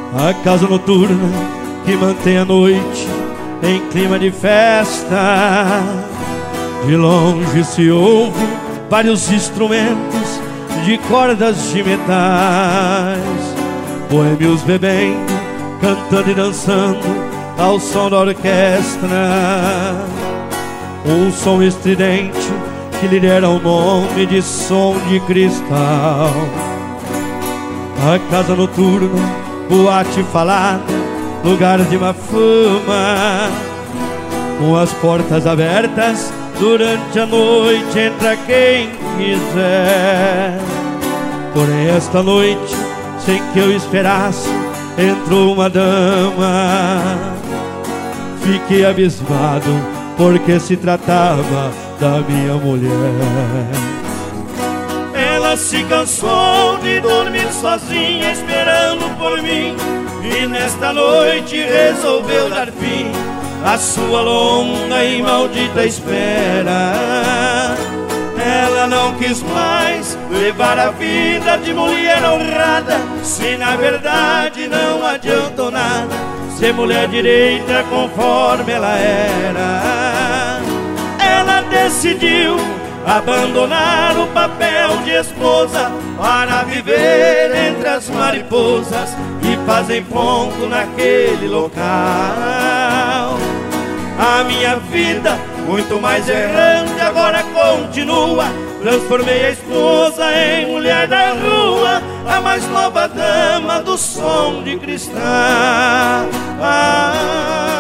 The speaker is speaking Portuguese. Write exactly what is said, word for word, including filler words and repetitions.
A casa noturna que mantém a noite em clima de festa. De longe se ouve vários instrumentos de cordas de metais, boêmios bebendo, cantando e dançando ao som da orquestra. Um som estridente que lhe dera o nome de som de cristal. A casa noturna, boate falada, lugar de má fama, com as portas abertas durante a noite entra quem quiser. Porém esta noite, sem que eu esperasse, entrou uma dama. Fiquei abismado, porque se tratava da minha mulher. Ela se cansou de dormir sozinha esperando por mim, e nesta noite resolveu dar fim à sua longa e maldita espera. Ela não quis mais levar a vida de mulher honrada, se na verdade não adiantou nada ser mulher direita conforme ela era. Ela decidiu abandonar o papel de esposa para viver entre as mariposas que fazem ponto naquele local. A minha vida, muito mais errante, agora continua. Transformei a esposa em mulher da rua, a mais nova dama do som de cristal. Ah,